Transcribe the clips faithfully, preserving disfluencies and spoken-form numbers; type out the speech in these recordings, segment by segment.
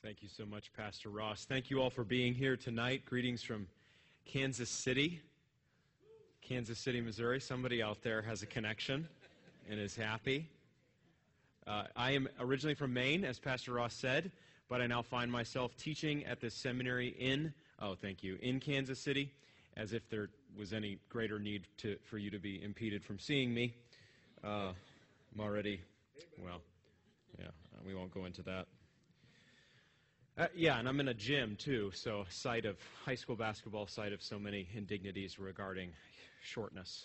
Thank you so much, Pastor Ross. Thank you all for being here tonight. Greetings from Kansas City, Kansas City, Missouri. Somebody out there has a connection and is happy. Uh, I am originally from Maine, as Pastor Ross said, but I now find myself teaching at this seminary in, oh, thank you, in Kansas City, as if there was any greater need to, for you to be impeded from seeing me. Uh, I'm already, well, yeah, we won't go into that. Uh, yeah, and I'm in a gym, too, so site of high school basketball, site of so many indignities regarding shortness.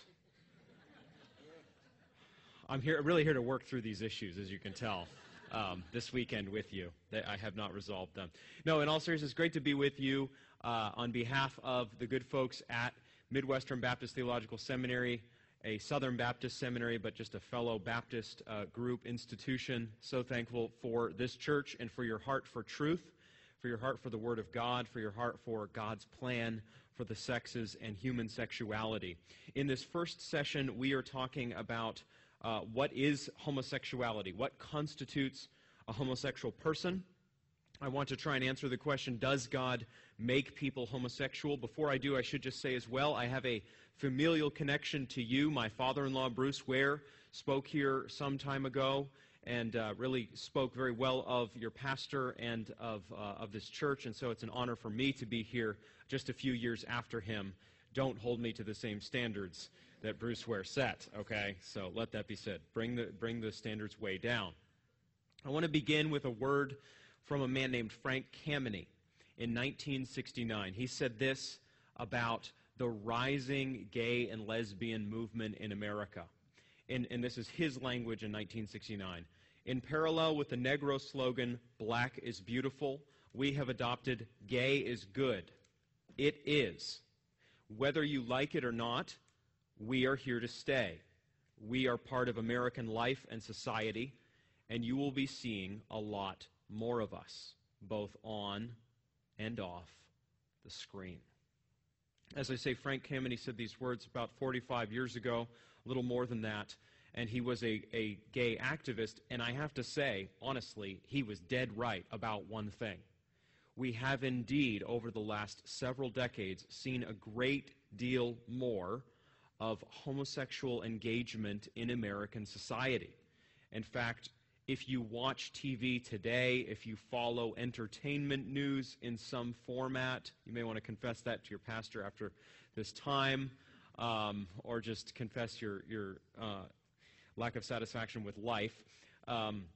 I'm here, really here to work through these issues, as you can tell, um, this weekend with you. I have not resolved them. No, in all seriousness, great to be with you uh, on behalf of the good folks at Midwestern Baptist Theological Seminary, a Southern Baptist seminary, but just a fellow Baptist uh, group institution. So thankful for this church and for your heart for truth, for your heart for the Word of God, for your heart for God's plan for the sexes and human sexuality. In this first session, we are talking about uh, what is homosexuality, what constitutes a homosexual person. I want to try and answer the question, does God make people homosexual? Before I do, I should just say as well, I have a familial connection to you. My father-in-law, Bruce Ware, spoke here some time ago and uh, really spoke very well of your pastor and of, uh, of this church, and so it's an honor for me to be here just a few years after him. Don't hold me to the same standards that Bruce Ware set, okay? So let that be said. Bring the, bring the standards way down. I want to begin with a word from a man named Frank Kameny in nineteen sixty-nine. He said this about the rising gay and lesbian movement in America. And, and this is his language in nineteen sixty-nine. In parallel with the Negro slogan, "Black is beautiful," we have adopted "Gay is good." It is. Whether you like it or not, we are here to stay. We are part of American life and society, and you will be seeing a lot more of us, both on and off the screen. As I say, Frank Kameny said these words about forty-five years ago, a little more than that, and he was a, a gay activist, and I have to say, honestly, he was dead right about one thing. We have indeed, over the last several decades, seen a great deal more of homosexual engagement in American society. In fact, if you watch T V today, if you follow entertainment news in some format, you may want to confess that to your pastor after this time, um, or just confess your, your uh, lack of satisfaction with life. Um,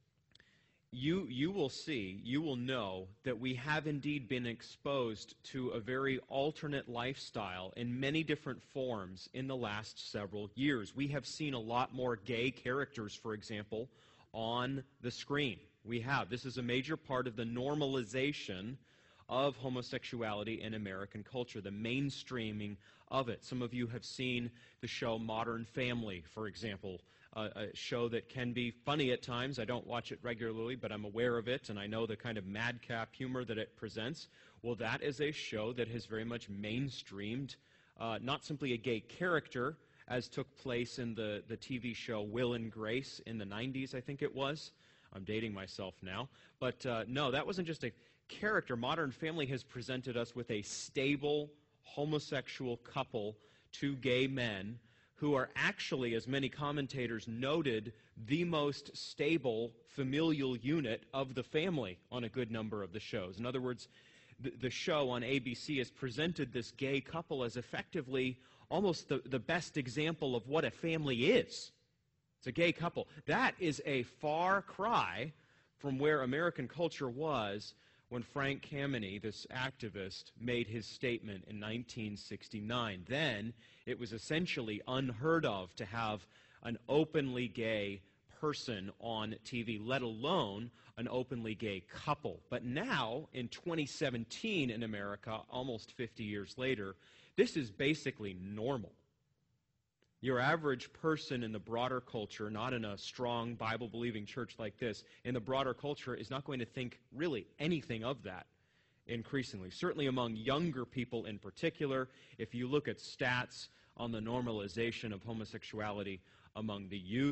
you, you will see, you will know that we have indeed been exposed to a very alternate lifestyle in many different forms in the last several years. We have seen a lot more gay characters, for example, on the screen. We have. This is a major part of the normalization of homosexuality in American culture, the mainstreaming of it. Some of you have seen the show Modern Family, for example, uh, a show that can be funny at times. I don't watch it regularly, but I'm aware of it, and I know the kind of madcap humor that it presents. Well, that is a show that has very much mainstreamed uh, not simply a gay character, as took place in the, the T V show Will and Grace in the nineties, I think it was. I'm dating myself now. But uh, no, that wasn't just a character. Modern Family has presented us with a stable homosexual couple, two gay men, who are actually, as many commentators noted, the most stable familial unit of the family on a good number of the shows. In other words, the, the show on A B C has presented this gay couple as effectively almost the, the best example of what a family is. It's a gay couple. That is a far cry from where American culture was when Frank Kameny, this activist, made his statement in nineteen sixty-nine. Then it was essentially unheard of to have an openly gay person on T V, let alone an openly gay couple. But now, in twenty seventeen in America, almost fifty years later, this is basically normal. Your average person in the broader culture, not in a strong Bible-believing church like this, in the broader culture is not going to think really anything of that increasingly. Certainly among younger people in particular, if you look at stats on the normalization of homosexuality among the youth,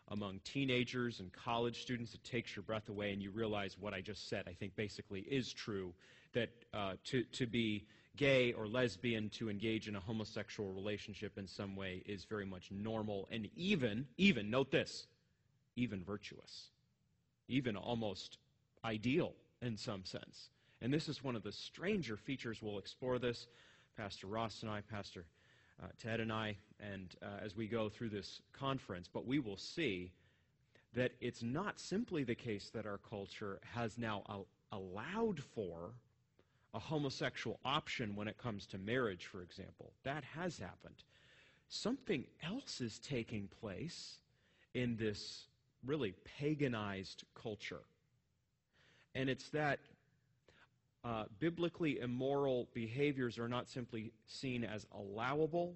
among teenagers and college students. It takes your breath away, and you realize what I just said, I think, basically is true, that uh, to, to be gay or lesbian, to engage in a homosexual relationship in some way is very much normal, and even, even, note this, even virtuous, even almost ideal in some sense. And this is one of the stranger features. We'll explore this, Pastor Ross and I, Pastor uh, Ted and I, and uh, as we go through this conference. But we will see that it's not simply the case that our culture has now al- allowed for a homosexual option when it comes to marriage, for example. That has happened. Something else is taking place in this really paganized culture. And it's that uh, biblically immoral behaviors are not simply seen as allowable,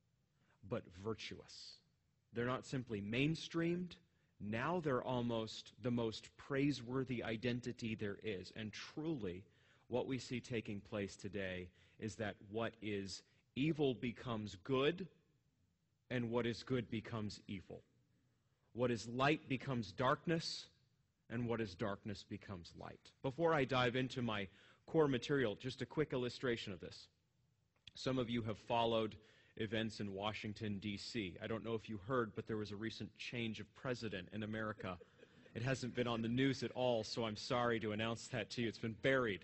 but virtuous. They're not simply mainstreamed. Now they're almost the most praiseworthy identity there is. And truly, what we see taking place today is that what is evil becomes good, and what is good becomes evil. What is light becomes darkness, and what is darkness becomes light. Before I dive into my core material, just a quick illustration of this. Some of you have followed events in Washington, D C I don't know if you heard, but there was a recent change of president in America. It hasn't been on the news at all, so I'm sorry to announce that to you. It's been buried.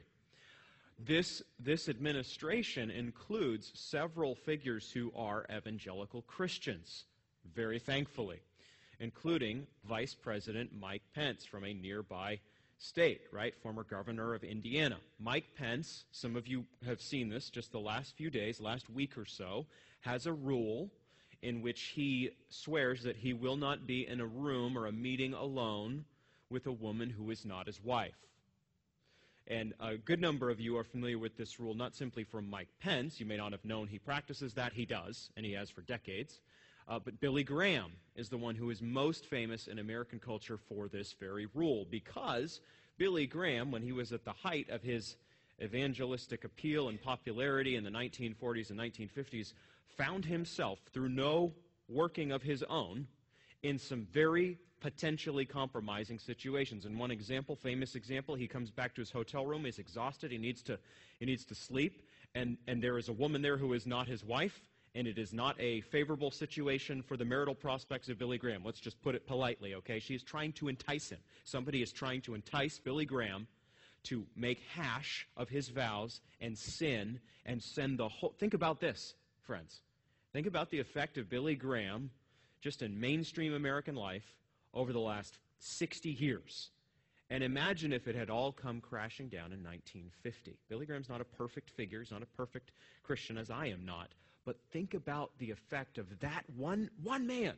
This, this administration includes several figures who are evangelical Christians, very thankfully, including Vice President Mike Pence from a nearby state, right? Former governor of Indiana. Mike Pence, some of you have seen this just the last few days, last week or so, has a rule in which he swears that he will not be in a room or a meeting alone with a woman who is not his wife. And a good number of you are familiar with this rule, not simply from Mike Pence. You may not have known he practices that. He does, and he has for decades. Uh, but Billy Graham is the one who is most famous in American culture for this very rule, because Billy Graham, when he was at the height of his evangelistic appeal and popularity in the nineteen forties and nineteen fifties, found himself, through no working of his own, in some very potentially compromising situations. In one example, famous example, he comes back to his hotel room, he's exhausted, he needs to, he needs to sleep, and, and there is a woman there who is not his wife, and it is not a favorable situation for the marital prospects of Billy Graham. Let's just put it politely, okay? She is trying to entice him. Somebody is trying to entice Billy Graham to make hash of his vows and sin and send the whole... Think about this, friends. Think about the effect of Billy Graham just in mainstream American life over the last sixty years. And imagine if it had all come crashing down in nineteen fifty. Billy Graham's not a perfect figure. He's not a perfect Christian, as I am not. But think about the effect of that one, one man,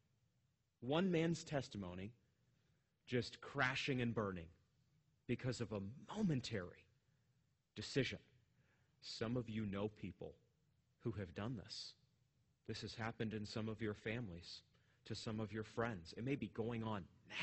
one man's testimony just crashing and burning because of a momentary decision. Some of you know people who have done this. This has happened in some of your families, to some of your friends. It may be going on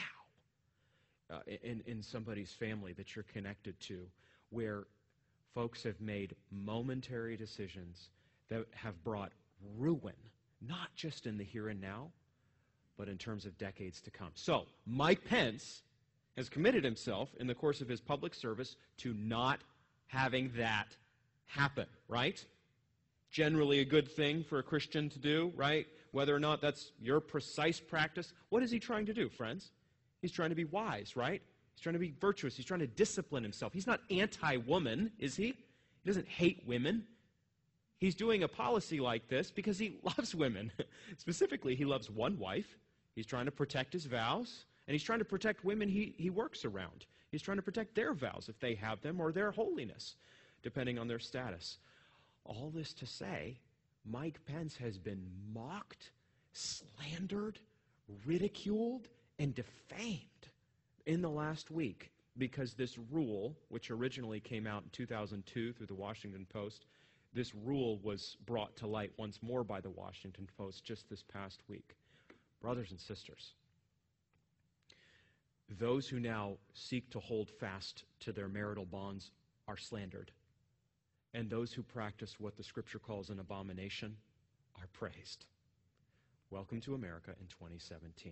now uh, in, in somebody's family that you're connected to, where folks have made momentary decisions that have brought ruin, not just in the here and now, but in terms of decades to come. So, Mike Pence has committed himself in the course of his public service to not having that happen, right? Generally a good thing for a Christian to do, right? Whether or not that's your precise practice. What is he trying to do, friends? He's trying to be wise, right? He's trying to be virtuous. He's trying to discipline himself. He's not anti-woman, is he? He doesn't hate women. He's doing a policy like this because he loves women. Specifically, he loves one wife. He's trying to protect his vows, and he's trying to protect women he, he works around. He's trying to protect their vows, if they have them, or their holiness, depending on their status. All this to say, Mike Pence has been mocked, slandered, ridiculed, and defamed in the last week because this rule, which originally came out in two thousand two through the Washington Post, this rule was brought to light once more by the Washington Post just this past week. Brothers and sisters, those who now seek to hold fast to their marital bonds are slandered. And those who practice what the Scripture calls an abomination are praised. Welcome to America in twenty seventeen.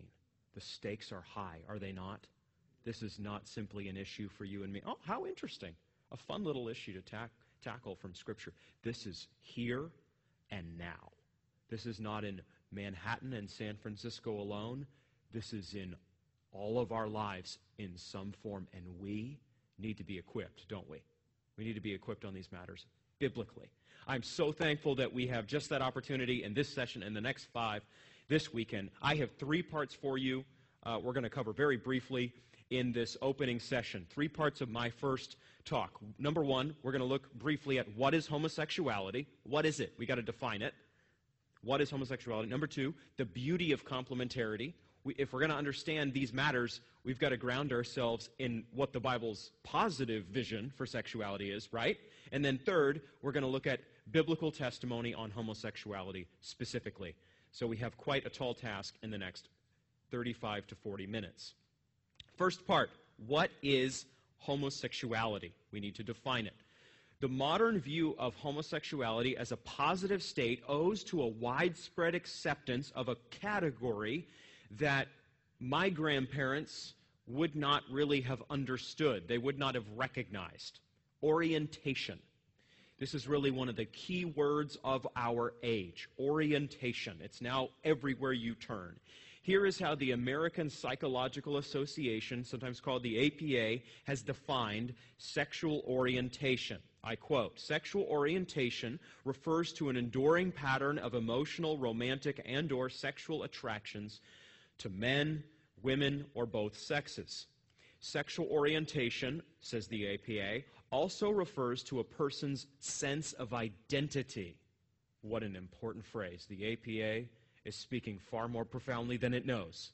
The stakes are high, are they not? This is not simply an issue for you and me. Oh, how interesting. A fun little issue to ta- tackle from Scripture. This is here and now. This is not in Manhattan and San Francisco alone. This is in all of our lives in some form, and we need to be equipped, don't we? We need to be equipped on these matters biblically. I'm so thankful that we have just that opportunity in this session and the next five this weekend. I have three parts for you. Uh, we're going to cover very briefly in this opening session. Three parts of my first talk. Number one, we're going to look briefly at what is homosexuality. What is it? We got to define it. What is homosexuality? Number two, the beauty of complementarity. We, if we're going to understand these matters, we've got to ground ourselves in what the Bible's positive vision for sexuality is, right? And then third, we're going to look at biblical testimony on homosexuality specifically. So we have quite a tall task in the next thirty-five to forty minutes. First part, what is homosexuality? We need to define it. The modern view of homosexuality as a positive state owes to a widespread acceptance of a category that my grandparents would not really have understood. They would not have recognized. Orientation. This is really one of the key words of our age. Orientation. It's now everywhere you turn. Here is how the American Psychological Association, sometimes called the A P A, has defined sexual orientation. I quote, "Sexual orientation refers to an enduring pattern of emotional, romantic, and or sexual attractions to men, women, or both sexes. Sexual orientation," says the A P A, "also refers to a person's sense of identity." What an important phrase. The A P A is speaking far more profoundly than it knows.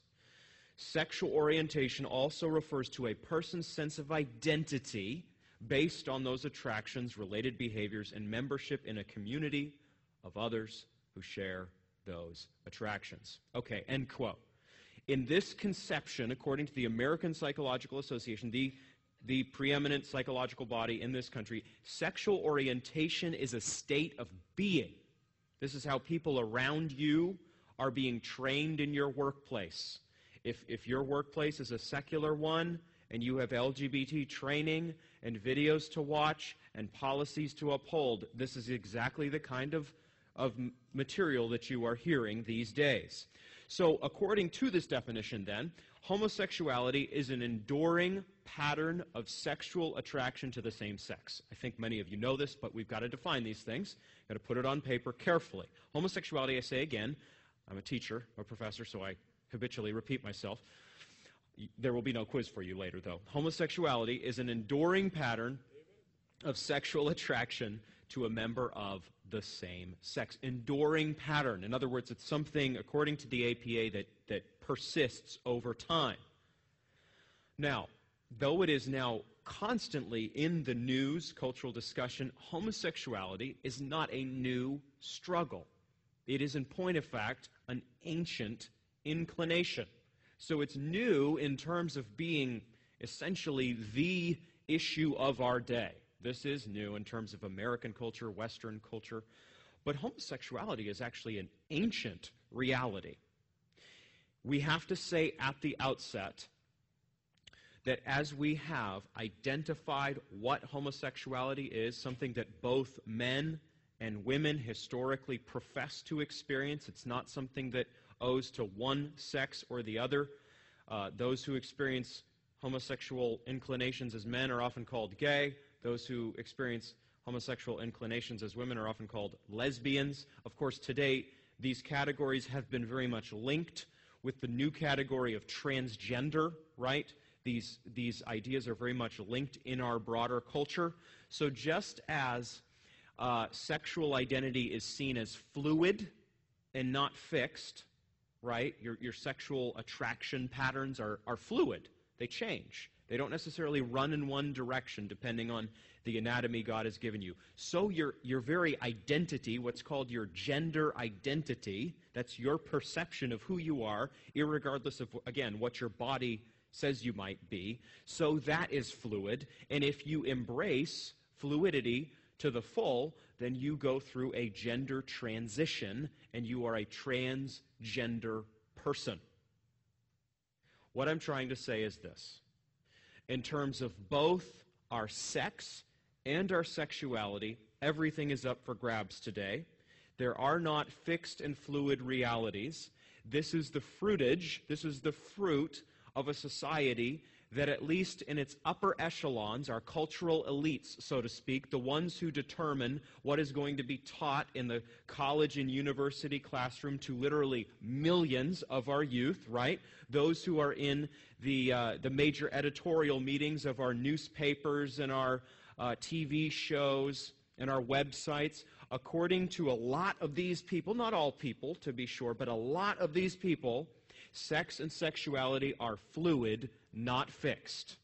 Sexual orientation also refers to a person's sense of identity based on those attractions, related behaviors, and membership in a community of others who share those attractions. Okay, end quote. In this conception, according to the American Psychological Association, the, the preeminent psychological body in this country, sexual orientation is a state of being. This is how people around you are being trained in your workplace. If, if your workplace is a secular one and you have L G B T training and videos to watch and policies to uphold, this is exactly the kind of, of material that you are hearing these days. So according to this definition then, homosexuality is an enduring pattern of sexual attraction to the same sex. I think many of you know this, but we've got to define these things. Got to put it on paper carefully. Homosexuality, I say again, I'm a teacher, a professor, so I habitually repeat myself. There will be no quiz for you later, though. Homosexuality is an enduring pattern of sexual attraction to a member of the same sex. Enduring pattern. In other words, it's something, according to the A P A, that, that persists over time. Now, though it is now constantly in the news, cultural discussion, homosexuality is not a new struggle. It is, in point of fact, an ancient inclination. So it's new in terms of being essentially the issue of our day. This is new in terms of American culture, Western culture. But homosexuality is actually an ancient reality. We have to say at the outset that as we have identified what homosexuality is, something that both men and women historically profess to experience, it's not something that owes to one sex or the other. Uh, those who experience homosexual inclinations as men are often called gay. Those who experience homosexual inclinations as women are often called lesbians. Of course, today, these categories have been very much linked with the new category of transgender, right? These, these ideas are very much linked in our broader culture. So just as uh, sexual identity is seen as fluid and not fixed, right? Your, your sexual attraction patterns are, are fluid. They change. They don't necessarily run in one direction depending on the anatomy God has given you. So your, your very identity, what's called your gender identity, that's your perception of who you are, irregardless of, again, what your body says you might be. So that is fluid. And if you embrace fluidity to the full, then you go through a gender transition and you are a transgender person. What I'm trying to say is this. In terms of both our sex and our sexuality, everything is up for grabs today. There are not fixed and fluid realities. This is the fruitage, this is the fruit of a society that, at least in its upper echelons, our cultural elites, so to speak, the ones who determine what is going to be taught in the college and university classroom to literally millions of our youth, right? Those who are in the, uh, the major editorial meetings of our newspapers and our uh, T V shows and our websites, according to a lot of these people, not all people to be sure, but a lot of these people, sex and sexuality are fluid, not fixed.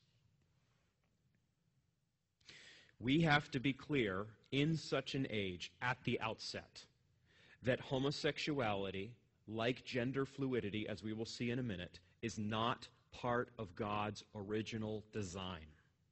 We have to be clear in such an age at the outset that homosexuality, like gender fluidity, as we will see in a minute, is not part of God's original design.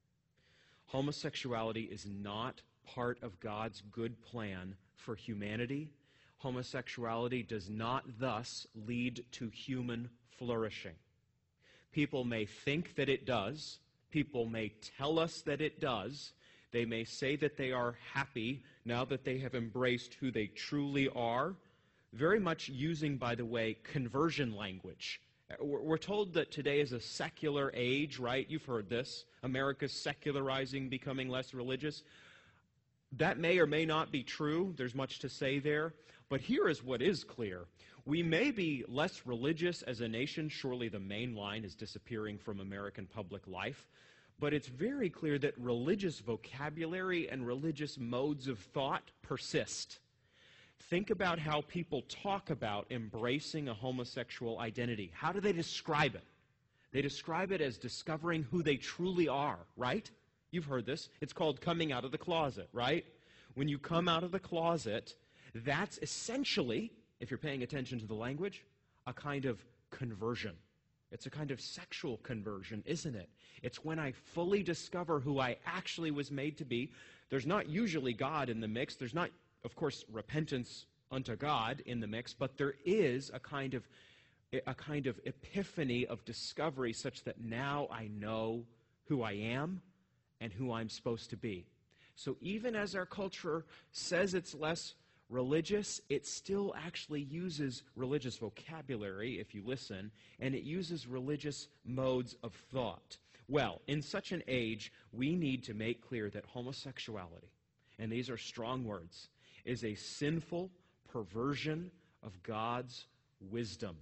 Homosexuality is not part of God's good plan for humanity. Homosexuality does not thus lead to human flourishing. People may think that it does. People may tell us that it does. They may say that they are happy now that they have embraced who they truly are, very much using, by the way, conversion language. We're told that today is a secular age, right? You've heard this. America's secularizing, becoming less religious. That may or may not be true. There's much to say there. But here is what is clear. We may be less religious as a nation. Surely the main line is disappearing from American public life. But it's very clear that religious vocabulary and religious modes of thought persist. Think about how people talk about embracing a homosexual identity. How do they describe it? They describe it as discovering who they truly are, right? You've heard this. It's called coming out of the closet, right? When you come out of the closet, that's essentially, if you're paying attention to the language, a kind of conversion. It's a kind of sexual conversion, isn't it? It's when I fully discover who I actually was made to be. There's not usually God in the mix. There's not, of course, repentance unto God in the mix, but there is a kind of a kind of epiphany of discovery such that now I know who I am and who I'm supposed to be. So even as our culture says it's less religious, it still actually uses religious vocabulary, if you listen, and it uses religious modes of thought. Well, in such an age, we need to make clear that homosexuality, and these are strong words, is a sinful perversion of God's wisdom.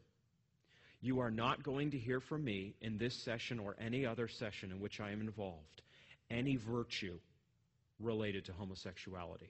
You are not going to hear from me in this session or any other session in which I am involved any virtue related to homosexuality.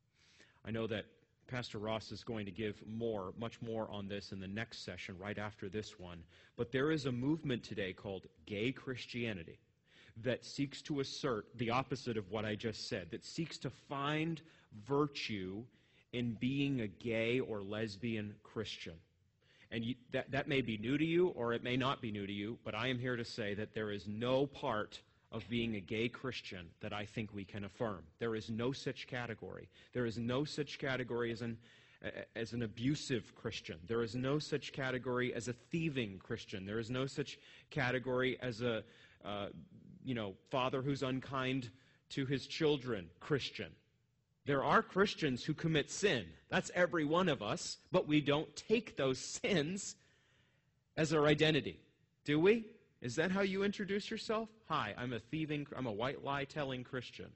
I know that Pastor Ross is going to give more, much more on this in the next session, right after this one. But there is a movement today called gay Christianity that seeks to assert the opposite of what I just said, that seeks to find virtue in being a gay or lesbian Christian. And you, that, that may be new to you, or it may not be new to you, but I am here to say that there is no part of being a gay Christian that I think we can affirm. There is no such category. There is no such category as an, as an abusive Christian. There is no such category as a thieving Christian. There is no such category as a uh, you know, father who's unkind to his children Christian. There are Christians who commit sin. That's every one of us, but we don't take those sins as our identity, do we? Is that how you introduce yourself? Hi, I'm a thieving, I'm a white lie-telling Christian.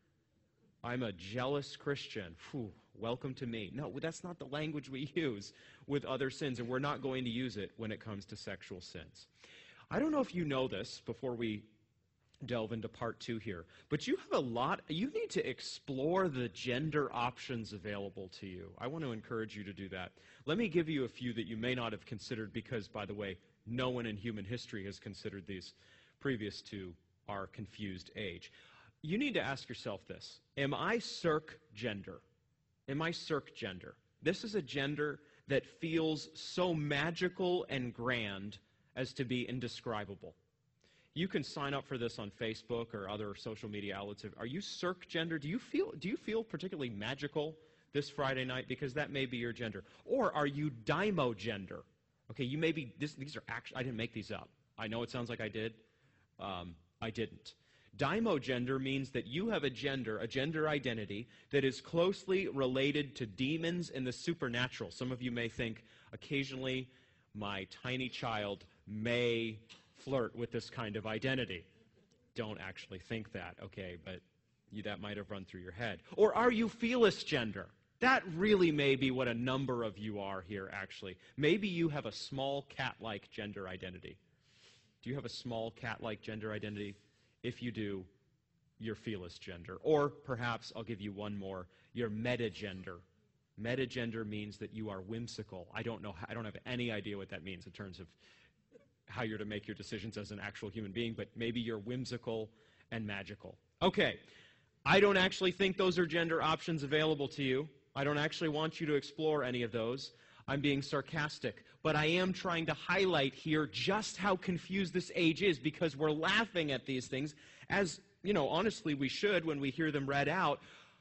I'm a jealous Christian. Whew, welcome to me. No, that's not the language we use with other sins, and we're not going to use it when it comes to sexual sins. I don't know if you know this before we delve into part two here, but you have a lot, you need to explore the gender options available to you. I want to encourage you to do that. Let me give you a few that you may not have considered because, by the way, no one in human history has considered these previous to our confused age. You need to ask yourself this. Am I circ gender? Am I circ gender? This is a gender that feels so magical and grand as to be indescribable. You can sign up for this on Facebook or other social media outlets. Are you circ gender? Do you feel, do you feel particularly magical this Friday night? Because that may be your gender. Or are you daimo gender? Okay, you may be, this, these are actually, I didn't make these up. I know it sounds like I did. Um, I didn't. Daimogender means that you have a gender, a gender identity, that is closely related to demons and the supernatural. Some of you may think, occasionally, my tiny child may flirt with this kind of identity. Don't actually think that, okay, but you, that might have run through your head. Or are you Felis gender? That really may be what a number of you are here, actually. Maybe you have a small cat-like gender identity. Do you have a small cat-like gender identity? If you do, you're Felis gender. Or perhaps, I'll give you one more, you're metagender. Metagender means that you are whimsical. I don't know, I don't have any idea what that means in terms of how you're to make your decisions as an actual human being, but maybe you're whimsical and magical. Okay, I don't actually think those are gender options available to you. I don't actually want you to explore any of those. I'm being sarcastic, but I am trying to highlight here just how confused this age is, because we're laughing at these things, as, you know, honestly we should when we hear them read out.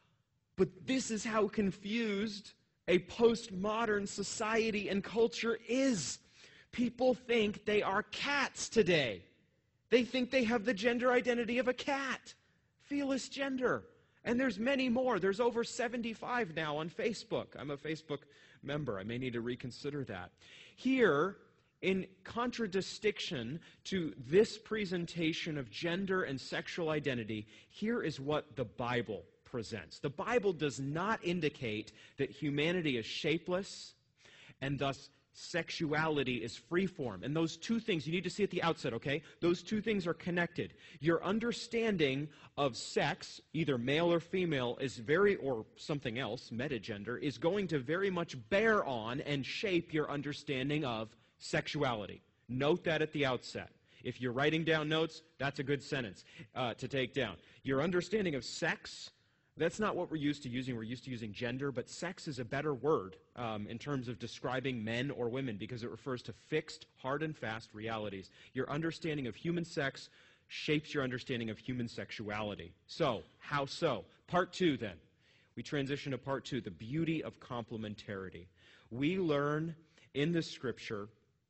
But this is how confused a postmodern society and culture is. People think they are cats today. They think they have the gender identity of a cat. Felis gender. And there's many more. There's over seventy-five now on Facebook. I'm a Facebook member. I may need to reconsider that. Here, in contradistinction to this presentation of gender and sexual identity, here is what the Bible presents. The Bible does not indicate that humanity is shapeless and thus sexuality is freeform. And those two things, you need to see at the outset, okay? Those two things are connected. Your understanding of sex, either male or female, is very, or something else, metagender, is going to very much bear on and shape your understanding of sexuality. Note that at the outset. If you're writing down notes, that's a good sentence uh, to take down. Your understanding of sex, that's not what we're used to using. We're used to using gender, but sex is a better word um, in terms of describing men or women, because it refers to fixed, hard and fast realities. Your understanding of human sex shapes your understanding of human sexuality. So, how so? Part two, then. We transition to part two, the beauty of complementarity. We learn in the Scripture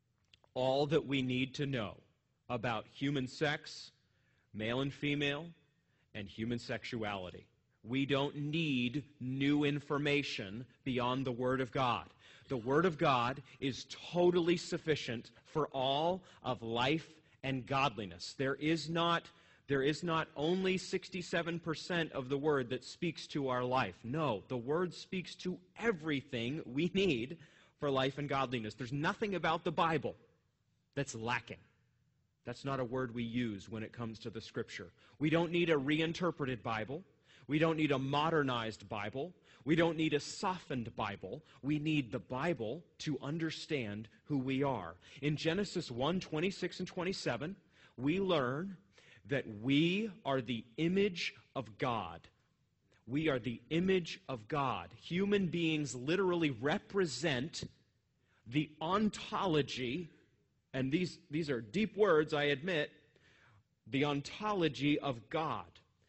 all that we need to know about human sex, male and female, and human sexuality. We don't need new information beyond the Word of God. The Word of God is totally sufficient for all of life and godliness. There is not, there is not only sixty-seven percent of the Word that speaks to our life. No, the Word speaks to everything we need for life and godliness. There's nothing about the Bible that's lacking. That's not a word we use when it comes to the Scripture. We don't need a reinterpreted Bible. We don't need a modernized Bible. We don't need a softened Bible. We need the Bible to understand who we are. In Genesis one, twenty-six and twenty-seven, we learn that we are the image of God. We are the image of God. Human beings literally represent the ontology, and these, these are deep words, I admit, the ontology of God.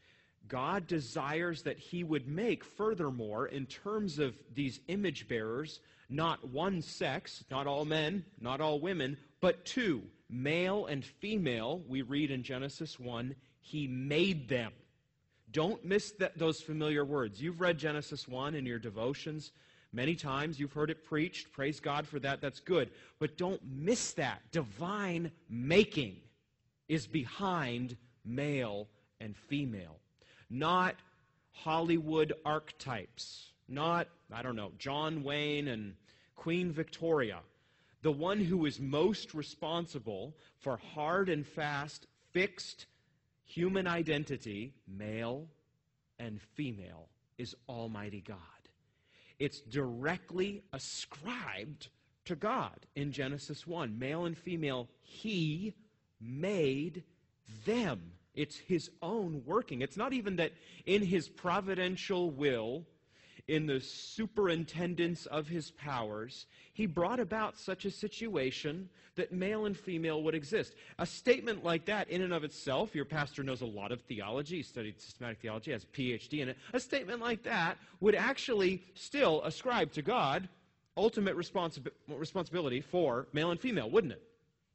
God desires that He would make, furthermore, in terms of these image bearers, not one sex, not all men, not all women, but two, male and female. We read in Genesis one, He made them. Don't miss that, those familiar words. You've read Genesis one in your devotions many times. You've heard it preached. Praise God for that. That's good. But don't miss that. Divine making is behind male and female. Not Hollywood archetypes. Not, I don't know, John Wayne and Queen Victoria. The one who is most responsible for hard and fast, fixed human identity, male and female, is Almighty God. It's directly ascribed to God in Genesis one. Male and female, He made them. It's His own working. It's not even that in His providential will, in the superintendence of His powers, He brought about such a situation that male and female would exist. A statement like that in and of itself, your pastor knows a lot of theology, he studied systematic theology, has a P H D in it. A statement like that would actually still ascribe to God ultimate responsi- responsibility for male and female, wouldn't it?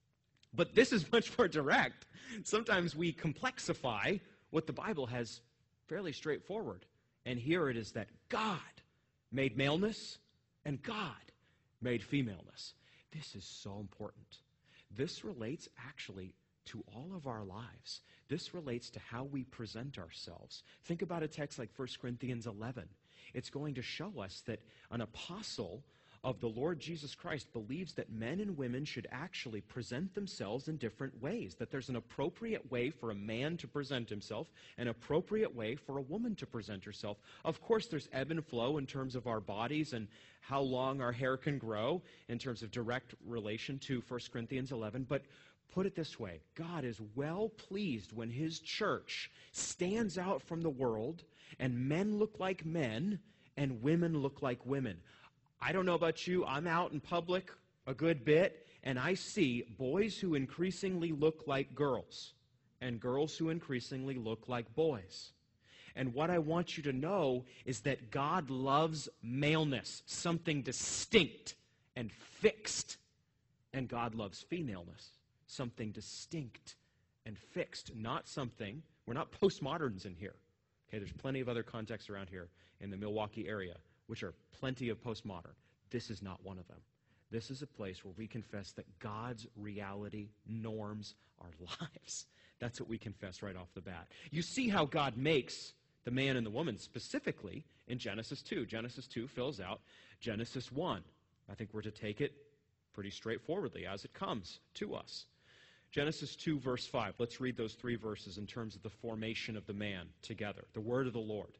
But this is much more direct. Sometimes we complexify what the Bible has fairly straightforward. And here it is that God made maleness and God made femaleness. This is so important. This relates actually to all of our lives. This relates to how we present ourselves. Think about a text like First Corinthians eleven. It's going to show us that an apostle of the Lord Jesus Christ believes that men and women should actually present themselves in different ways, that there's an appropriate way for a man to present himself, an appropriate way for a woman to present herself. Of course, there's ebb and flow in terms of our bodies and how long our hair can grow in terms of direct relation to First Corinthians eleven, but put it this way, God is well pleased when his church stands out from the world and men look like men and women look like women. I don't know about you, I'm out in public a good bit, and I see boys who increasingly look like girls, and girls who increasingly look like boys. And what I want you to know is that God loves maleness, something distinct and fixed, and God loves femaleness, something distinct and fixed, not something, we're not postmoderns in here. Okay, there's plenty of other contexts around here in the Milwaukee area, which are plenty of postmodern. This is not one of them. This is a place where we confess that God's reality norms our lives. That's what we confess right off the bat. You see how God makes the man and the woman specifically in Genesis two. Genesis two fills out Genesis one. I think we're to take it pretty straightforwardly as it comes to us. Genesis two, verse five. Let's read those three verses in terms of the formation of the man together. The word of the Lord.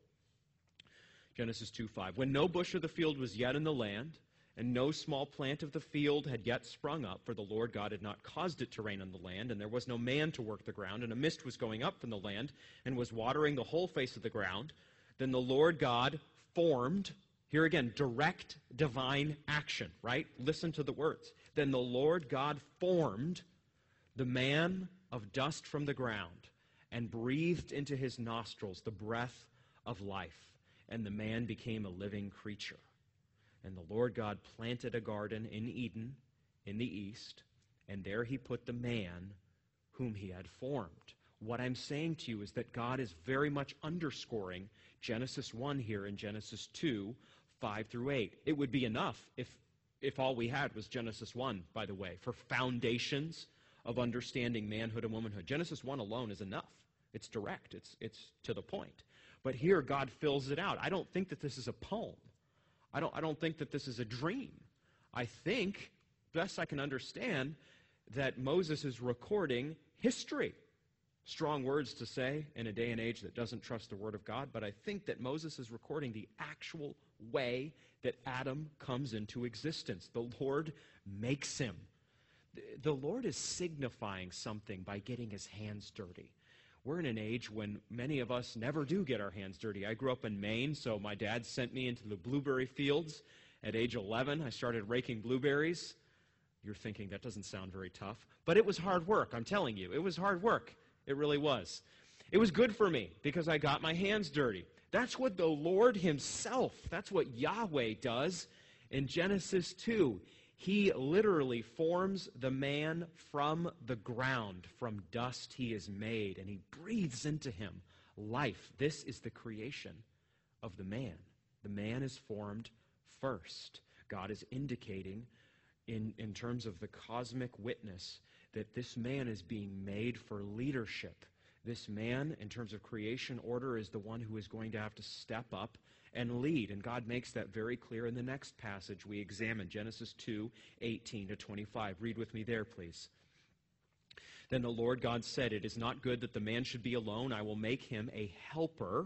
Genesis two, five. When no bush of the field was yet in the land, and no small plant of the field had yet sprung up, for the Lord God had not caused it to rain on the land, and there was no man to work the ground, and a mist was going up from the land, and was watering the whole face of the ground, then the Lord God formed, here again, direct divine action, right? Listen to the words. Then the Lord God formed the man of dust from the ground, and breathed into his nostrils the breath of life, and the man became a living creature. And the Lord God planted a garden in Eden in the east, and there he put the man whom he had formed. What I'm saying to you is that God is very much underscoring Genesis one here in Genesis two, five through eight. It would be enough if, if all we had was Genesis one, by the way, for foundations of understanding manhood and womanhood. Genesis one alone is enough. It's direct. It's, it's to the point. But here God fills it out. I don't think that this is a poem. I don't, I don't think that this is a dream. I think, best I can understand, that Moses is recording history. Strong words to say in a day and age that doesn't trust the Word of God, but I think that Moses is recording the actual way that Adam comes into existence. The Lord makes him. The Lord is signifying something by getting his hands dirty. We're in an age when many of us never do get our hands dirty. I grew up in Maine, so my dad sent me into the blueberry fields. At age eleven, I started raking blueberries. You're thinking, that doesn't sound very tough. But it was hard work, I'm telling you. It was hard work. It really was. It was good for me because I got my hands dirty. That's what the Lord himself, that's what Yahweh does in Genesis two. He literally forms the man from the ground. From dust he is made, and he breathes into him life. This is the creation of the man. The man is formed first. God is indicating in, in terms of the cosmic witness that this man is being made for leadership. This man, in terms of creation order, is the one who is going to have to step up and lead. And God makes that very clear in the next passage we examine, Genesis two, eighteen to twenty-five. Read with me there, please. Then the Lord God said, "It is not good that the man should be alone. I will make him a helper,"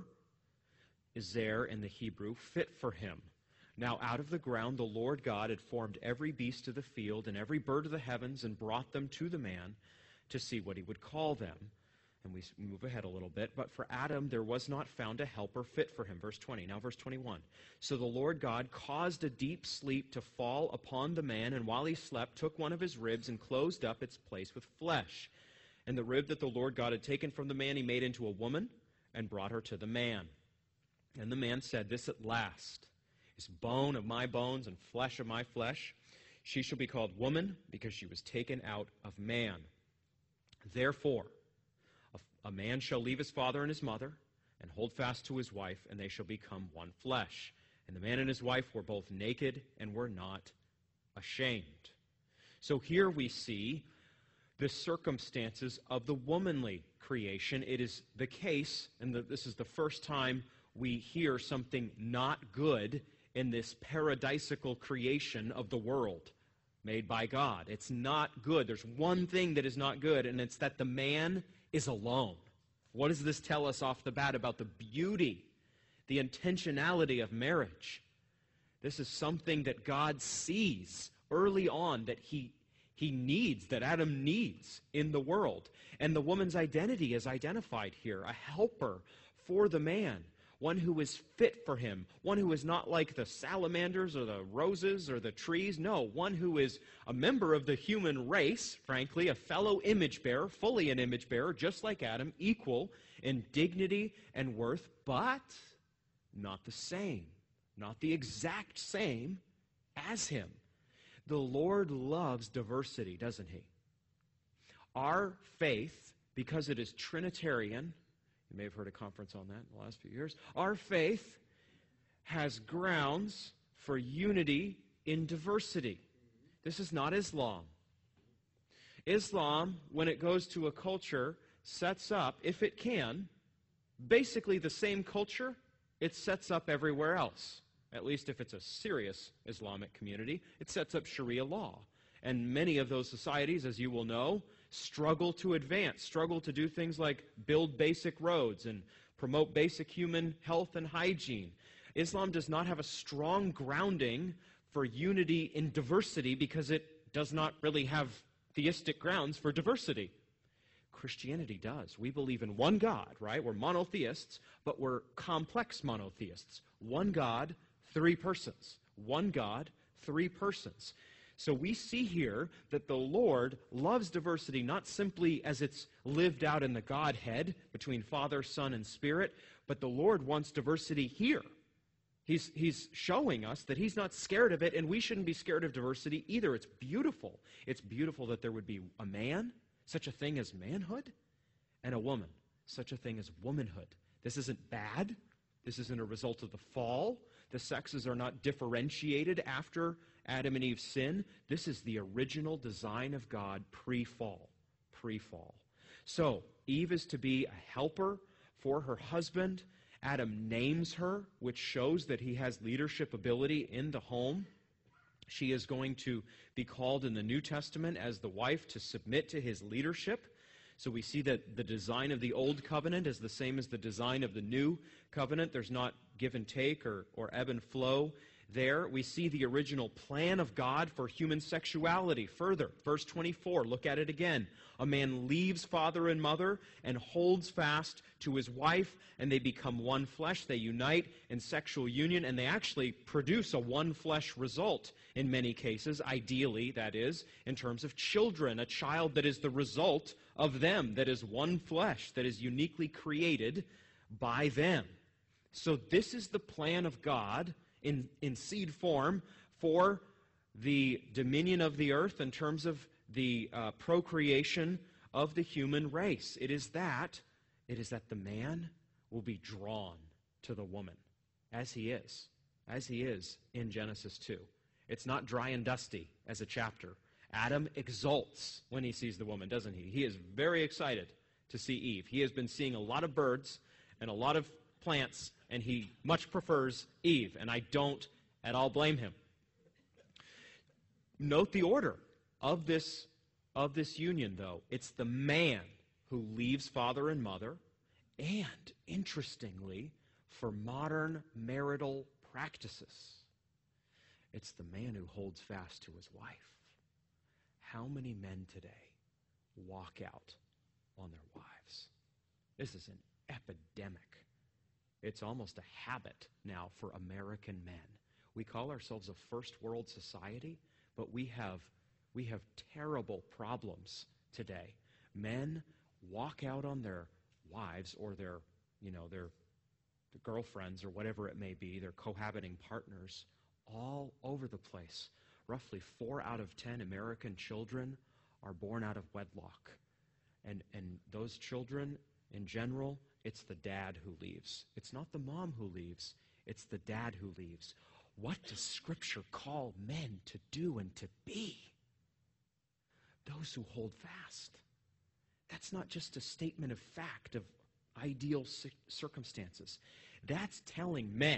is there in the Hebrew, "fit for him." Now out of the ground the Lord God had formed every beast of the field and every bird of the heavens and brought them to the man to see what he would call them. And we move ahead a little bit. But for Adam there was not found a helper fit for him. Verse twenty. Now verse twenty-one. So the Lord God caused a deep sleep to fall upon the man, and while he slept took one of his ribs and closed up its place with flesh. And the rib that the Lord God had taken from the man he made into a woman and brought her to the man. And the man said, "This at last is bone of my bones and flesh of my flesh. She shall be called woman because she was taken out of man." Therefore, a, a man shall leave his father and his mother and hold fast to his wife, and they shall become one flesh. And the man and his wife were both naked and were not ashamed. So here we see the circumstances of the womanly creation. It is the case, and the, this is the first time we hear something not good in this paradisical creation of the world made by God. It's not good. There's one thing that is not good, and it's that the man is alone. What does this tell us off the bat about the beauty, the intentionality of marriage? This is something that God sees early on that he, he needs, that Adam needs in the world. And the woman's identity is identified here, a helper for the man, one who is fit for him, one who is not like the salamanders or the roses or the trees. No, one who is a member of the human race, frankly, a fellow image bearer, fully an image bearer, just like Adam, equal in dignity and worth, but not the same, not the exact same as him. The Lord loves diversity, doesn't he? Our faith, because it is Trinitarian, you may have heard a conference on that in the last few years, our faith has grounds for unity in diversity. This is not Islam. Islam, when it goes to a culture, sets up, if it can, basically the same culture it sets up everywhere else. At least if it's a serious Islamic community, it sets up Sharia law. And many of those societies, as you will know, struggle to advance, struggle to do things like build basic roads and promote basic human health and hygiene. Islam does not have a strong grounding for unity in diversity because it does not really have theistic grounds for diversity. Christianity does. We believe in one God, right? We're monotheists, but we're complex monotheists. One God, three persons. One God, three persons. So we see here that the Lord loves diversity not simply as it's lived out in the Godhead between Father, Son, and Spirit, but the Lord wants diversity here. He's, he's showing us that he's not scared of it, and we shouldn't be scared of diversity either. It's beautiful. It's beautiful that there would be a man, such a thing as manhood, and a woman, such a thing as womanhood. This isn't bad. This isn't a result of the fall. The sexes are not differentiated after Adam and Eve's sin. This is the original design of God pre-fall. Pre-fall. So, Eve is to be a helper for her husband. Adam names her, which shows that he has leadership ability in the home. She is going to be called in the New Testament as the wife to submit to his leadership. So we see that the design of the Old Covenant is the same as the design of the New Covenant. There's not give and take or, or ebb and flow there. We see the original plan of God for human sexuality. Further, verse twenty-four, look at it again. A man leaves father and mother and holds fast to his wife, and they become one flesh. They unite in sexual union, and they actually produce a one-flesh result in many cases, ideally, that is, in terms of children, a child that is the result of them, that is one flesh, that is uniquely created by them. So this is the plan of God in, in seed form for the dominion of the earth in terms of the uh, procreation of the human race. It is that, it is that the man will be drawn to the woman, as he is, as he is in Genesis two. It's not dry and dusty as a chapter. Adam exults when he sees the woman, doesn't he? He is very excited to see Eve. He has been seeing a lot of birds and a lot of plants, and he much prefers Eve, and I don't at all blame him. Note the order of this, of this union, though. It's the man who leaves father and mother, and, interestingly, for modern marital practices, it's the man who holds fast to his wife. How many men today walk out on their wives? This is an epidemic. It's almost a habit now for American men. We call ourselves a first world society, but we have we have terrible problems today. Men walk out on their wives or their, you know, their, their girlfriends or whatever it may be, their cohabiting partners, all over the place. Roughly four out of ten American children are born out of wedlock. And, and those children, in general, it's the dad who leaves. It's not the mom who leaves. It's the dad who leaves. What does Scripture call men to do and to be? Those who hold fast. That's not just a statement of fact, of ideal circumstances. That's telling men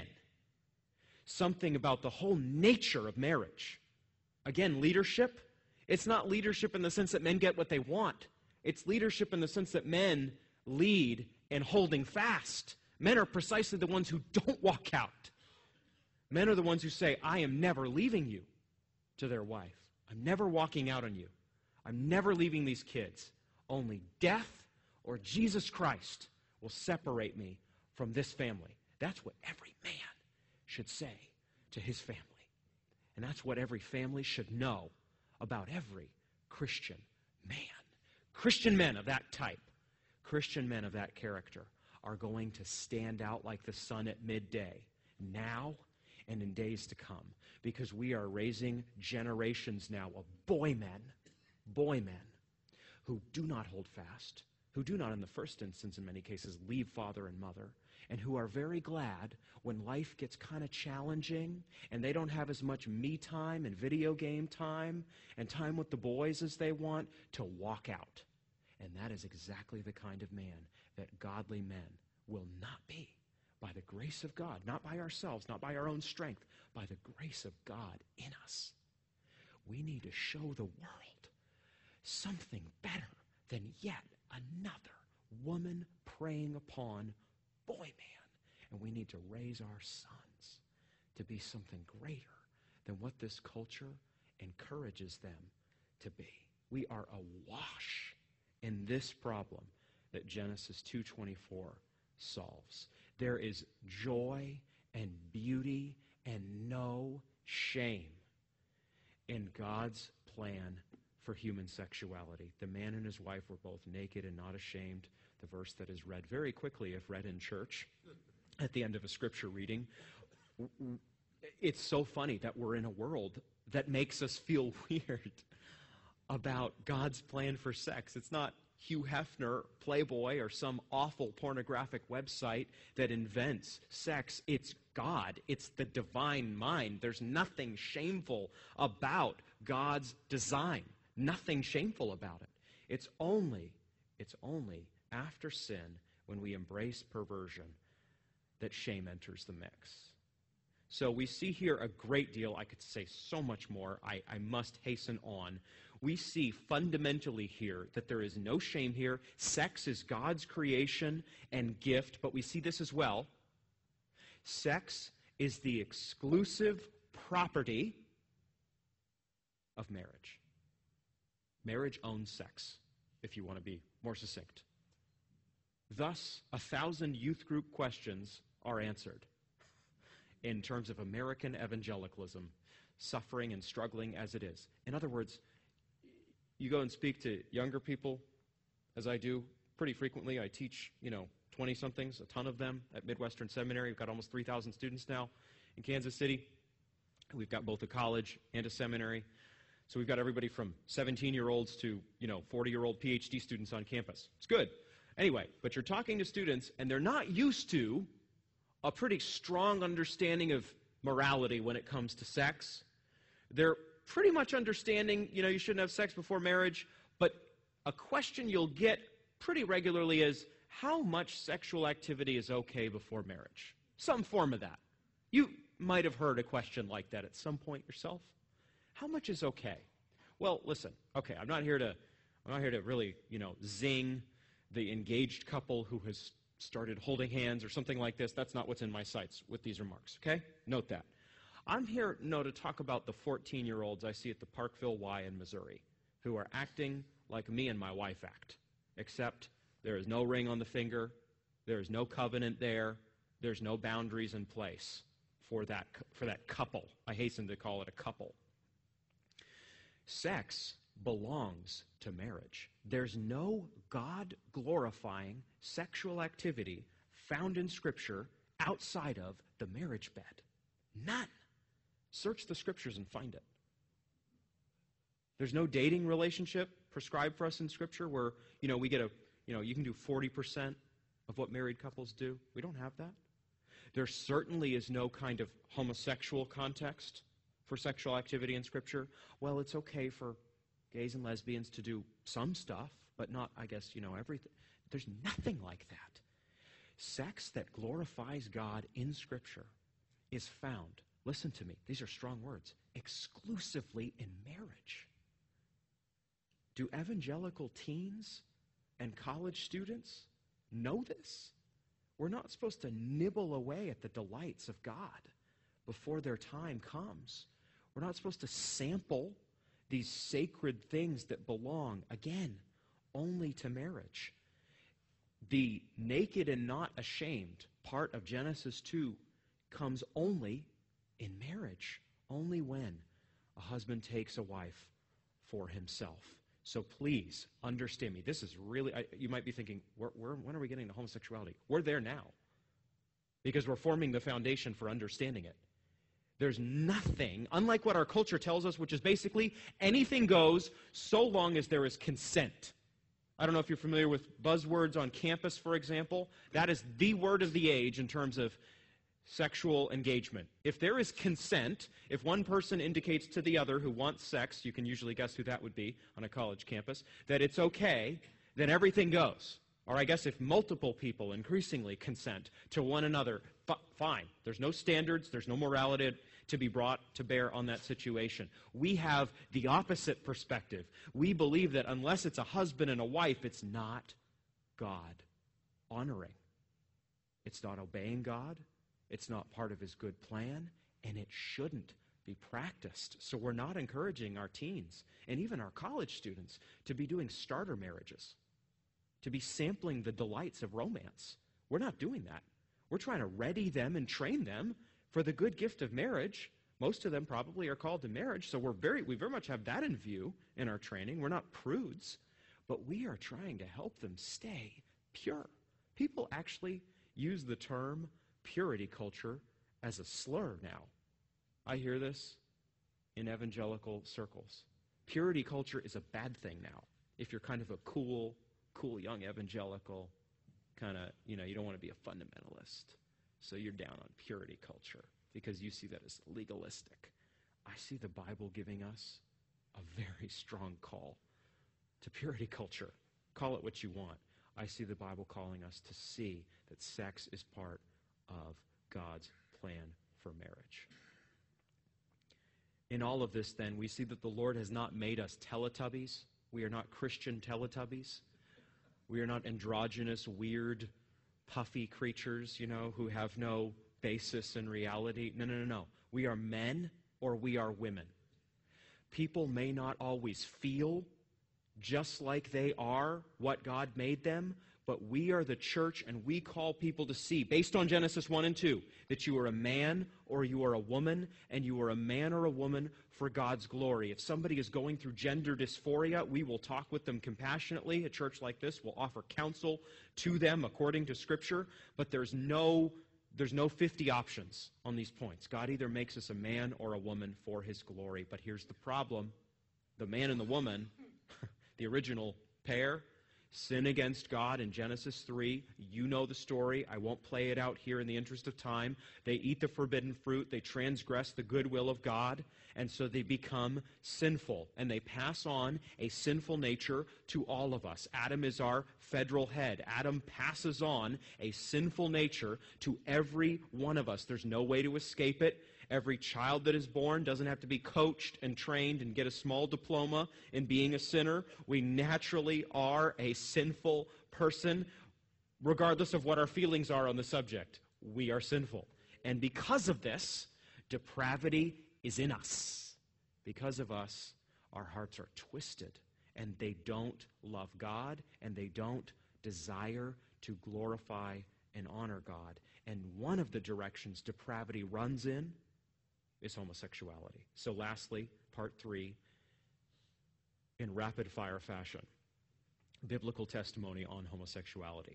something about the whole nature of marriage. Again, leadership, it's not leadership in the sense that men get what they want. It's leadership in the sense that men lead in holding fast. Men are precisely the ones who don't walk out. Men are the ones who say, I am never leaving you, to their wife. I'm never walking out on you. I'm never leaving these kids. Only death or Jesus Christ will separate me from this family. That's what every man should say to his family. And that's what every family should know about every Christian man. Christian men of that type, Christian men of that character, are going to stand out like the sun at midday, now and in days to come, because we are raising generations now of boy men, boy men, who do not hold fast, who do not in the first instance in many cases leave father and mother, and who are very glad when life gets kind of challenging and they don't have as much me time and video game time and time with the boys as they want, to walk out. And that is exactly the kind of man that godly men will not be, by the grace of God, not by ourselves, not by our own strength, by the grace of God in us. We need to show the world something better than yet another woman preying upon boy man. And we need to raise our sons to be something greater than what this culture encourages them to be. We are awash in this problem that Genesis two twenty-four solves. There is joy and beauty and no shame in God's plan for human sexuality. The man and his wife were both naked and not ashamed. The verse that is read very quickly if read in church at the end of a scripture reading. It's so funny that we're in a world that makes us feel weird about God's plan for sex. It's not Hugh Hefner, Playboy, or some awful pornographic website that invents sex. It's God. It's the divine mind. There's nothing shameful about God's design. Nothing shameful about it. It's only, it's only after sin, when we embrace perversion, that shame enters the mix. So we see here a great deal. I could say so much more. I, I must hasten on. We see fundamentally here that there is no shame here. Sex is God's creation and gift, but we see this as well. Sex is the exclusive property of marriage. Marriage owns sex, if you want to be more succinct. Thus, a thousand youth group questions are answered in terms of American evangelicalism, suffering and struggling as it is. In other words, you go and speak to younger people, as I do pretty frequently. I teach, you know, twenty-somethings, a ton of them at Midwestern Seminary. We've got almost three thousand students now in Kansas City. We've got both a college and a seminary. So we've got everybody from seventeen-year-olds to, you know, forty-year-old PhD students on campus. It's good. Anyway, but you're talking to students, and they're not used to a pretty strong understanding of morality when it comes to sex. They're pretty much understanding, you know, you shouldn't have sex before marriage, but a question you'll get pretty regularly is, how much sexual activity is okay before marriage? Some form of that. You might have heard a question like that at some point yourself. How much is okay? Well, listen, okay, I'm not here to, I'm not here to really, you know, zing the engaged couple who has started holding hands or something like this. That's not what's in my sights with these remarks, okay? Note that. I'm here, no, to talk about the fourteen-year-olds I see at the Parkville Y in Missouri who are acting like me and my wife act, except there is no ring on the finger, there is no covenant there, there's no boundaries in place for that, for that couple. I hasten to call it a couple. Sex belongs to marriage. There's no God-glorifying sexual activity found in Scripture outside of the marriage bed. None. Search the Scriptures and find it. There's no dating relationship prescribed for us in Scripture where, you know, we get a, you know, you can do forty percent of what married couples do. We don't have that. There certainly is no kind of homosexual context for sexual activity in Scripture. Well, it's okay for gays and lesbians to do some stuff, but not, I guess, you know, everything. There's nothing like that. Sex that glorifies God in Scripture is found, listen to me, these are strong words, exclusively in marriage. Do evangelical teens and college students know this? We're not supposed to nibble away at the delights of God before their time comes. We're not supposed to sample these sacred things that belong, again, only to marriage. The naked and not ashamed part of Genesis two comes only in marriage, only when a husband takes a wife for himself. So please understand me. This is really, I, you might be thinking, where, where, when are we getting to homosexuality? We're there now because we're forming the foundation for understanding it. There's nothing, unlike what our culture tells us, which is basically anything goes so long as there is consent. I don't know if you're familiar with buzzwords on campus, for example. That is the word of the age in terms of sexual engagement. If there is consent, if one person indicates to the other who wants sex, you can usually guess who that would be on a college campus, that it's okay, then everything goes. Or I guess if multiple people increasingly consent to one another, f- fine. There's no standards, there's no morality to be brought to bear on that situation. We have the opposite perspective. We believe that unless it's a husband and a wife, it's not God honoring. It's not obeying God. It's not part of his good plan, and it shouldn't be practiced. So we're not encouraging our teens and even our college students to be doing starter marriages, to be sampling the delights of romance. We're not doing that. We're trying to ready them and train them for the good gift of marriage. Most of them probably are called to marriage, so we're very, we very much have that in view in our training. We're not prudes, but we are trying to help them stay pure. People actually use the term purity culture as a slur now. I hear this in evangelical circles. Purity culture is a bad thing now. If you're kind of a cool, cool young evangelical, kind of, you know, you don't want to be a fundamentalist. So you're down on purity culture because you see that as legalistic. I see the Bible giving us a very strong call to purity culture. Call it what you want. I see the Bible calling us to see that sex is part of God's plan for marriage. In all of this, then, we see that the Lord has not made us Teletubbies. We are not Christian Teletubbies. We are not androgynous, weird, puffy creatures, you know, who have no basis in reality. No, no, no, no. We are men or we are women. People may not always feel just like they are what God made them, but we are the church, and we call people to see, based on Genesis one and two, that you are a man or you are a woman, and you are a man or a woman for God's glory. If somebody is going through gender dysphoria, we will talk with them compassionately. A church like this will offer counsel to them according to Scripture, but there's no, there's no fifty options on these points. God either makes us a man or a woman for his glory. But here's the problem. The man and the woman, the original pair, sin against God in Genesis three. You know the story. I won't play it out here in the interest of time. They eat the forbidden fruit. They transgress the good will of God, and so they become sinful, and they pass on a sinful nature to all of us. Adam is our federal head. Adam passes on a sinful nature to every one of us. There's no way to escape it. Every child that is born doesn't have to be coached and trained and get a small diploma in being a sinner. We naturally are a sinful person, regardless of what our feelings are on the subject. We are sinful. And because of this, depravity is in us. Because of us, our hearts are twisted, and they don't love God, and they don't desire to glorify and honor God. And one of the directions depravity runs in is homosexuality. So lastly, part three, in rapid-fire fashion, biblical testimony on homosexuality.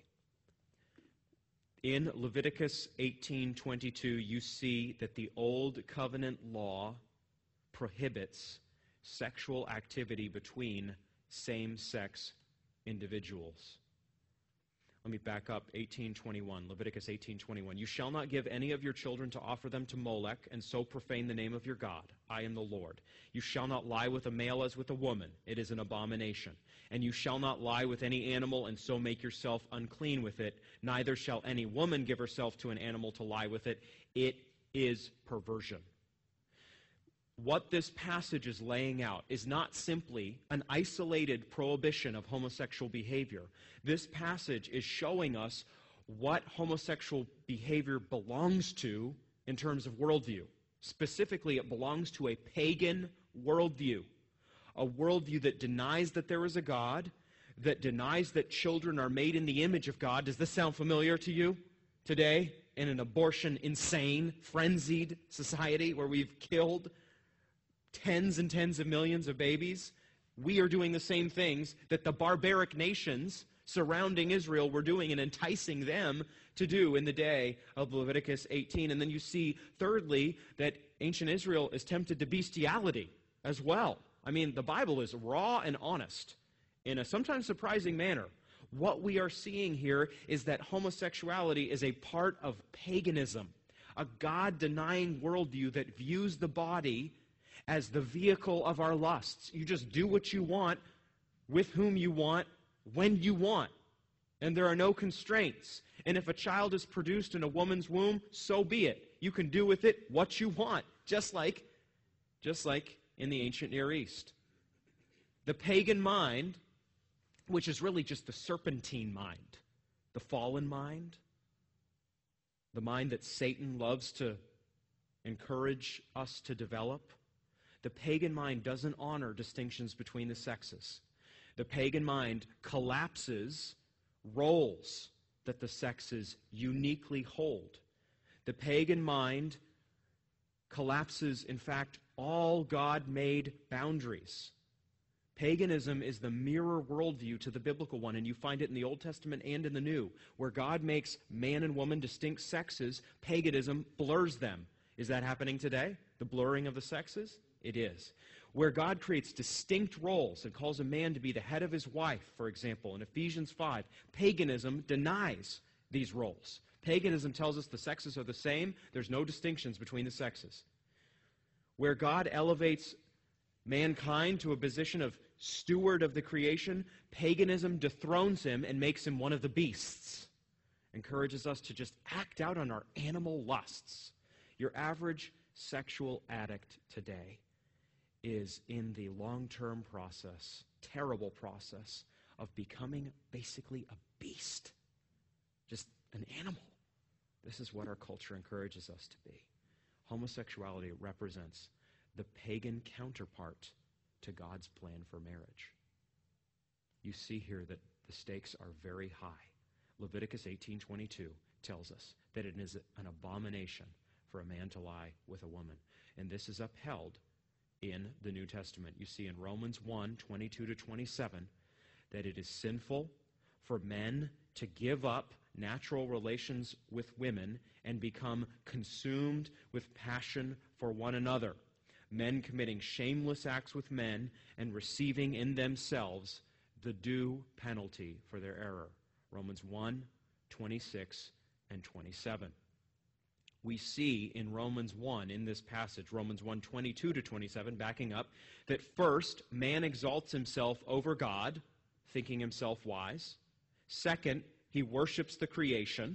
In Leviticus eighteen twenty-two, you see that the Old Covenant law prohibits sexual activity between same-sex individuals. Let me back up, eighteen twenty-one, Leviticus eighteen twenty-one. You shall not give any of your children to offer them to Molech, and so profane the name of your God. I am the Lord. You shall not lie with a male as with a woman. It is an abomination. And you shall not lie with any animal, and so make yourself unclean with it. Neither shall any woman give herself to an animal to lie with it. It is perversion. What this passage is laying out is not simply an isolated prohibition of homosexual behavior. This passage is showing us what homosexual behavior belongs to in terms of worldview. Specifically, it belongs to a pagan worldview, a worldview that denies that there is a God, that denies that children are made in the image of God. Does this sound familiar to you today in an abortion, insane, frenzied society where we've killed tens and tens of millions of babies? We are doing the same things that the barbaric nations surrounding Israel were doing and enticing them to do in the day of Leviticus eighteen. And then you see, thirdly, that ancient Israel is tempted to bestiality as well. I mean, the Bible is raw and honest in a sometimes surprising manner. What we are seeing here is that homosexuality is a part of paganism, a God-denying worldview that views the body as the vehicle of our lusts. You just do what you want, with whom you want, when you want. And there are no constraints. And if a child is produced in a woman's womb, so be it. You can do with it what you want, just like, just like in the ancient Near East. The pagan mind, which is really just the serpentine mind, the fallen mind, the mind that Satan loves to encourage us to develop, the pagan mind doesn't honor distinctions between the sexes. The pagan mind collapses roles that the sexes uniquely hold. The pagan mind collapses, in fact, all God-made boundaries. Paganism is the mirror worldview to the biblical one, and you find it in the Old Testament and in the New. Where God makes man and woman distinct sexes, paganism blurs them. Is that happening today? The blurring of the sexes? It is. Where God creates distinct roles and calls a man to be the head of his wife, for example, in Ephesians five, paganism denies these roles. Paganism tells us the sexes are the same. There's no distinctions between the sexes. Where God elevates mankind to a position of steward of the creation, paganism dethrones him and makes him one of the beasts. Encourages us to just act out on our animal lusts. Your average sexual addict today is in the long-term process, terrible process, of becoming basically a beast. Just an animal. This is what our culture encourages us to be. Homosexuality represents the pagan counterpart to God's plan for marriage. You see here that the stakes are very high. Leviticus eighteen twenty-two tells us that it is an abomination for a man to lie with a woman. And this is upheld in the New Testament. You see in Romans one, twenty-two to twenty-seven, that it is sinful for men to give up natural relations with women and become consumed with passion for one another. Men committing shameless acts with men and receiving in themselves the due penalty for their error. Romans one, twenty-six and twenty-seven. We see in Romans one, in this passage, Romans one, twenty-two to twenty-seven, backing up, that first, man exalts himself over God, thinking himself wise. Second, he worships the creation.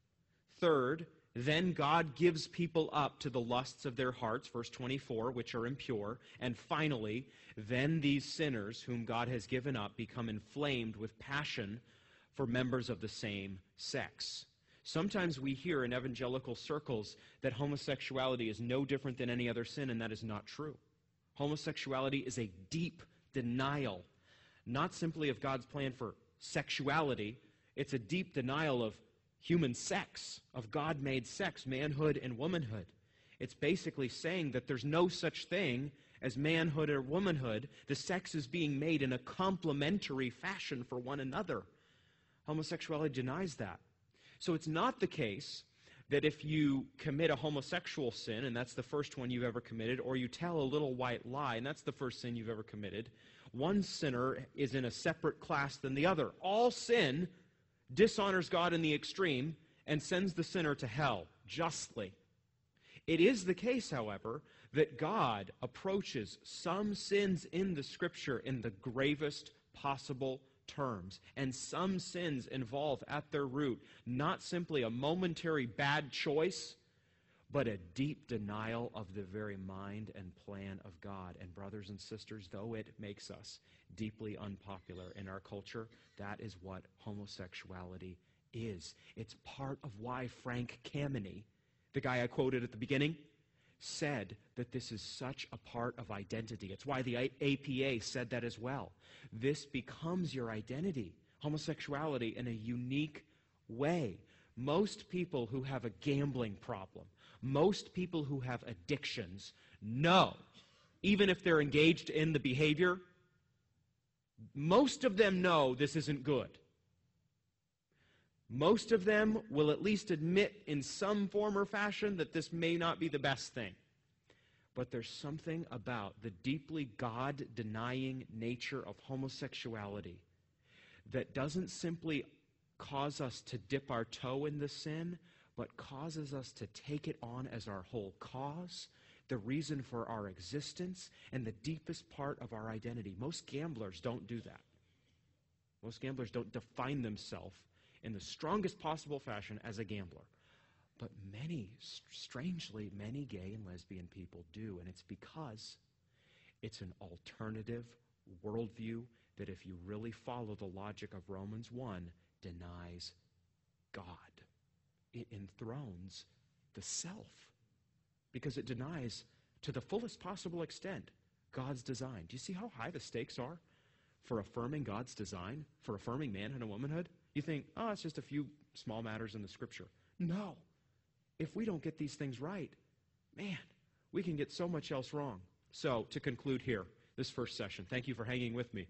Third, then God gives people up to the lusts of their hearts, verse twenty-four, which are impure. And finally, then these sinners whom God has given up become inflamed with passion for members of the same sex. Sometimes we hear in evangelical circles that homosexuality is no different than any other sin, and that is not true. Homosexuality is a deep denial, not simply of God's plan for sexuality, it's a deep denial of human sex, of God-made sex, manhood and womanhood. It's basically saying that there's no such thing as manhood or womanhood. The sex is being made in a complementary fashion for one another. Homosexuality denies that. So it's not the case that if you commit a homosexual sin, and that's the first one you've ever committed, or you tell a little white lie, and that's the first sin you've ever committed, one sinner is in a separate class than the other. All sin dishonors God in the extreme and sends the sinner to hell justly. It is the case, however, that God approaches some sins in the Scripture in the gravest possible terms. And some sins involve at their root not simply a momentary bad choice, but a deep denial of the very mind and plan of God. And brothers and sisters, though it makes us deeply unpopular in our culture, that is what homosexuality is. It's part of why Frank Kameny, the guy I quoted at the beginning, said that this is such a part of identity. It's why the A P A said that as well. This becomes your identity, homosexuality, in a unique way. Most people who have a gambling problem, most people who have addictions know, even if they're engaged in the behavior, most of them know this isn't good. Most of them will at least admit in some form or fashion that this may not be the best thing. But there's something about the deeply God-denying nature of homosexuality that doesn't simply cause us to dip our toe in the sin, but causes us to take it on as our whole cause, the reason for our existence, and the deepest part of our identity. Most gamblers don't do that. Most gamblers don't define themselves in the strongest possible fashion as a gambler. But many, strangely, many gay and lesbian people do, and it's because it's an alternative worldview that, if you really follow the logic of Romans one, denies God. It enthrones the self because it denies, to the fullest possible extent, God's design. Do you see how high the stakes are for affirming God's design, for affirming manhood and womanhood? You think, oh, it's just a few small matters in the Scripture. No. If we don't get these things right, man, we can get so much else wrong. So, to conclude here, this first session, thank you for hanging with me.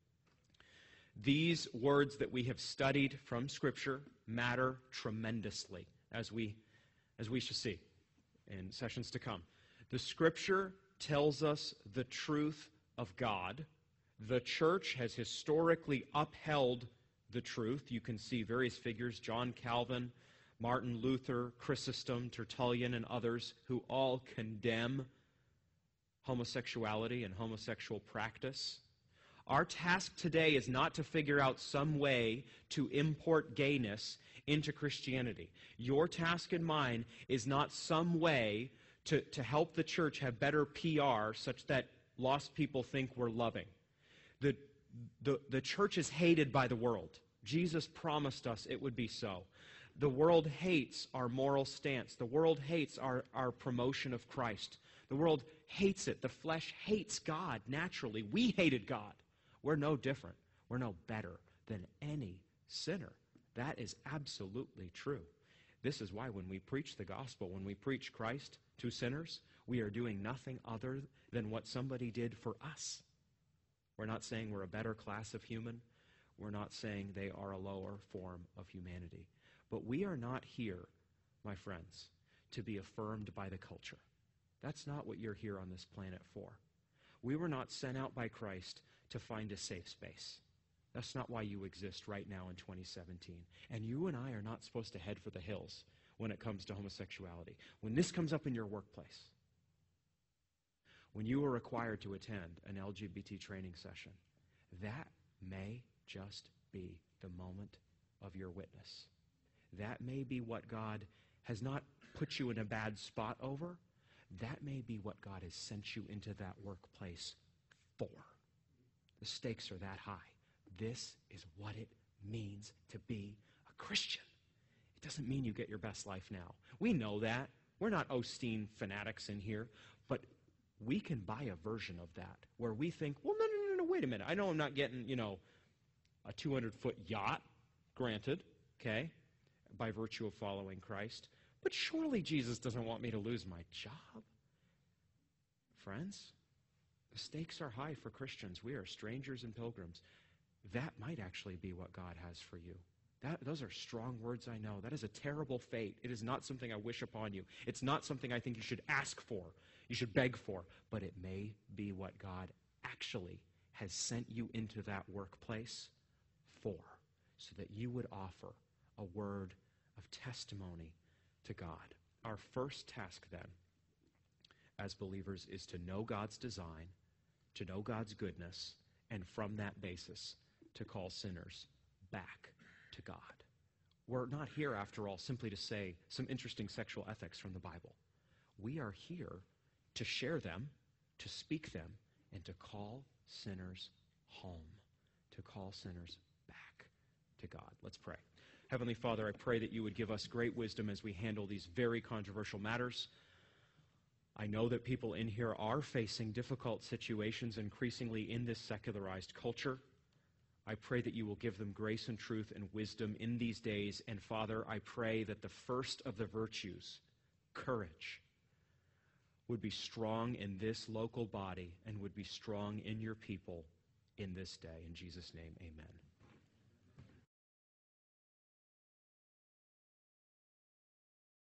These words that we have studied from Scripture matter tremendously, as we, as we shall see in sessions to come. The Scripture tells us the truth of God. The church has historically upheld the truth. You can see various figures, John Calvin, Martin Luther, Chrysostom, Tertullian, and others, who all condemn homosexuality and homosexual practice. Our task today is not to figure out some way to import gayness into Christianity. Your task and mine is not some way to, to help the church have better P R such that lost people think we're loving. The, the, the church is hated by the world. Jesus promised us it would be so. The world hates our moral stance. The world hates our, our promotion of Christ. The world hates it. The flesh hates God naturally. We hated God. We're no different. We're no better than any sinner. That is absolutely true. This is why when we preach the gospel, when we preach Christ to sinners, we are doing nothing other than what somebody did for us. We're not saying we're a better class of human. We're not saying they are a lower form of humanity. But we are not here, my friends, to be affirmed by the culture. That's not what you're here on this planet for. We were not sent out by Christ to find a safe space. That's not why you exist right now in twenty seventeen. And you and I are not supposed to head for the hills when it comes to homosexuality. When this comes up in your workplace, when you are required to attend an L G B T training session, that may just be the moment of your witness. That may be what God has not put you in a bad spot over. That may be what God has sent you into that workplace for. The stakes are that high. This is what it means to be a Christian. It doesn't mean you get your best life now. We know that. We're not Osteen fanatics in here, but we can buy a version of that where we think, well, no, no, no, no, wait a minute. I know I'm not getting, you know, a two hundred foot yacht, granted, okay, by virtue of following Christ, but surely Jesus doesn't want me to lose my job. Friends, the stakes are high for Christians. We are strangers and pilgrims. That might actually be what God has for you. That, those are strong words, I know. That is a terrible fate. It is not something I wish upon you. It's not something I think you should ask for. You should beg for. But it may be what God actually has sent you into that workplace for, so that you would offer a word of testimony to God. Our first task then, as believers, is to know God's design, to know God's goodness, and from that basis, to call sinners back to God. We're not here, after all, simply to say some interesting sexual ethics from the Bible. We are here to share them, to speak them, and to call sinners home, to call sinners back to God. Let's pray. Heavenly Father, I pray that you would give us great wisdom as we handle these very controversial matters. I know that people in here are facing difficult situations increasingly in this secularized culture. I pray that you will give them grace and truth and wisdom in these days. And Father, I pray that the first of the virtues, courage, would be strong in this local body and would be strong in your people in this day. In Jesus' name, amen.